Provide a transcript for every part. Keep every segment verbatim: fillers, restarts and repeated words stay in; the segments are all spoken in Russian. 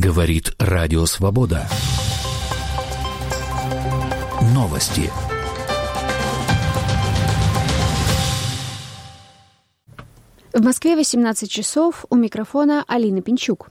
Говорит Радио Свобода. Новости. В Москве восемнадцать часов. У микрофона Алина Пинчук.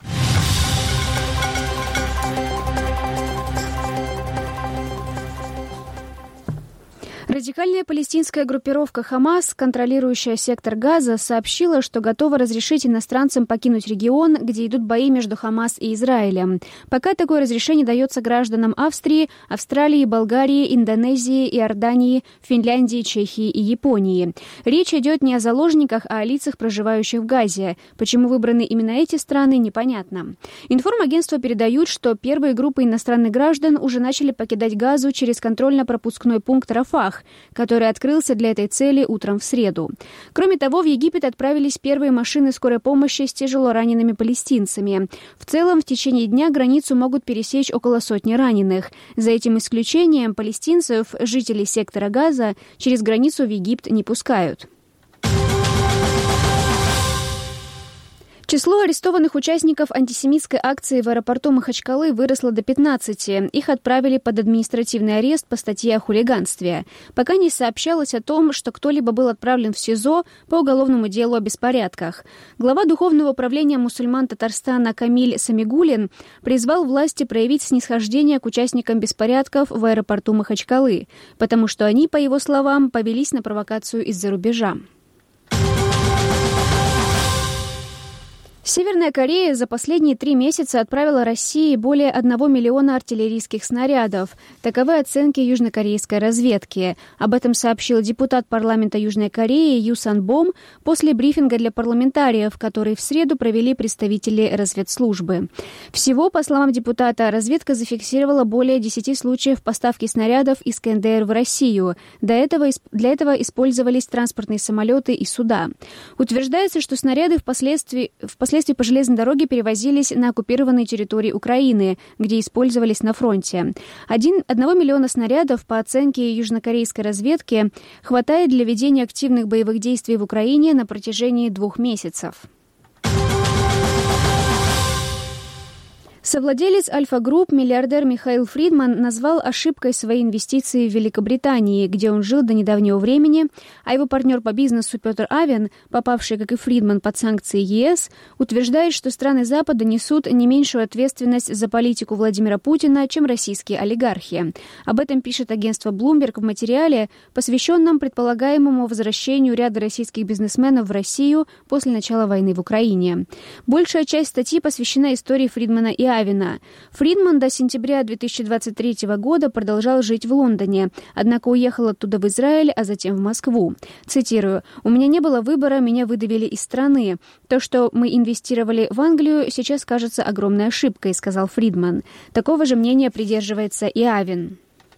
Радикальная палестинская группировка «Хамас», контролирующая сектор Газа, сообщила, что готова разрешить иностранцам покинуть регион, где идут бои между «Хамас» и Израилем. Пока такое разрешение дается гражданам Австрии, Австралии, Болгарии, Индонезии, Иордании, Финляндии, Чехии и Японии. Речь идет не о заложниках, а о лицах, проживающих в Газе. Почему выбраны именно эти страны, непонятно. Информагентства передают, что первые группы иностранных граждан уже начали покидать Газу через контрольно-пропускной пункт Рафах, который открылся для этой цели утром в среду. Кроме того, в Египет отправились первые машины скорой помощи с тяжелоранеными палестинцами. В целом, в течение дня границу могут пересечь около сотни раненых. За этим исключением палестинцев, жителей сектора Газа, через границу в Египет не пускают. Число арестованных участников антисемитской акции в аэропорту Махачкалы выросло до пятнадцати. Их отправили под административный арест по статье о хулиганстве. Пока не сообщалось о том, что кто-либо был отправлен в СИЗО по уголовному делу о беспорядках. Глава Духовного управления мусульман Татарстана Камиль Самигуллин призвал власти проявить снисхождение к участникам беспорядков в аэропорту Махачкалы, потому что они, по его словам, повелись на провокацию из-за рубежа. Северная Корея за последние три месяца отправила России более одного миллиона артиллерийских снарядов. Таковы оценки южнокорейской разведки. Об этом сообщил депутат парламента Южной Кореи Ю Сан Бом после брифинга для парламентариев, который в среду провели представители разведслужбы. Всего, по словам депутата, разведка зафиксировала более десяти случаев поставки снарядов из КНДР в Россию. До этого, для этого использовались транспортные самолеты и суда. Утверждается, что снаряды впоследствии, впоследствии Впоследствии по железной дороге перевозились на оккупированные территории Украины, где использовались на фронте. Один, одного миллиона снарядов, по оценке южнокорейской разведки, хватает для ведения активных боевых действий в Украине на протяжении двух месяцев. Совладелец Альфа-Групп, миллиардер Михаил Фридман, назвал ошибкой свои инвестиции в Великобритании, где он жил до недавнего времени, а его партнер по бизнесу Петр Авен, попавший, как и Фридман, под санкции ЕС, утверждает, что страны Запада несут не меньшую ответственность за политику Владимира Путина, чем российские олигархи. Об этом пишет агентство Bloomberg в материале, посвященном предполагаемому возвращению ряда российских бизнесменов в Россию после начала войны в Украине. Большая часть статьи посвящена истории Фридмана и Авена. Фридман до сентября две тысячи двадцать третьего года продолжал жить в Лондоне, однако уехал оттуда в Израиль, а затем в Москву. Цитирую: «У меня не было выбора, меня выдавили из страны. То, что мы инвестировали в Англию, сейчас кажется огромной ошибкой», — сказал Фридман. Такого же мнения придерживается и Авен.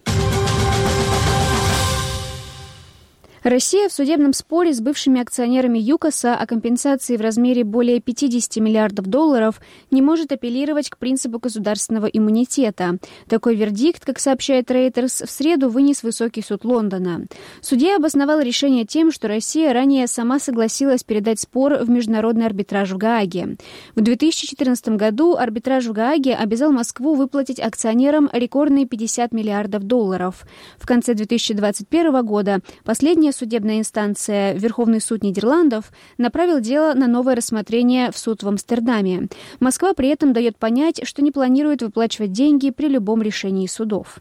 Россия в судебном споре с бывшими акционерами ЮКОСа о компенсации в размере более пятидесяти миллиардов долларов не может апеллировать к принципу государственного иммунитета. Такой вердикт, как сообщает Reuters, в среду вынес Высокий суд Лондона. Судья обосновал решение тем, что Россия ранее сама согласилась передать спор в международный арбитраж в Гааге. В две тысячи четырнадцатом году арбитраж в Гааге обязал Москву выплатить акционерам рекордные пятьдесят миллиардов долларов. В конце две тысячи двадцать первого года последняя судебная инстанция, Верховный суд Нидерландов, направил дело на новое рассмотрение в суд в Амстердаме. Москва при этом дает понять, что не планирует выплачивать деньги при любом решении судов.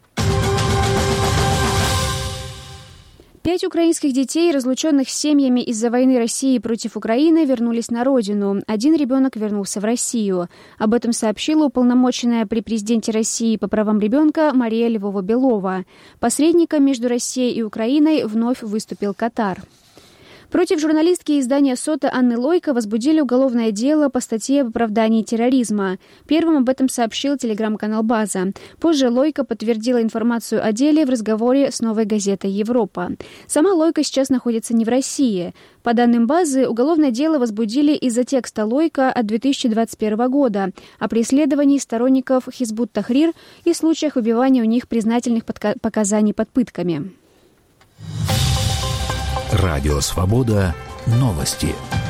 Пять украинских детей, разлученных с семьями из-за войны России против Украины, вернулись на родину. Один ребенок вернулся в Россию. Об этом сообщила уполномоченная при президенте России по правам ребенка Мария Львова-Белова. Посредником между Россией и Украиной вновь выступил Катар. Против журналистки издания «Сота» Анны Лойко возбудили уголовное дело по статье об оправдании терроризма. Первым об этом сообщил телеграм-канал «База». Позже Лойко подтвердила информацию о деле в разговоре с «Новой газетой Европа». Сама Лойко сейчас находится не в России. По данным «Базы», уголовное дело возбудили из-за текста Лойко от две тысячи двадцать первого года о преследовании сторонников Хизбут-Тахрир и случаях убивания у них признательных показаний под пытками. Радио «Свобода». Новости.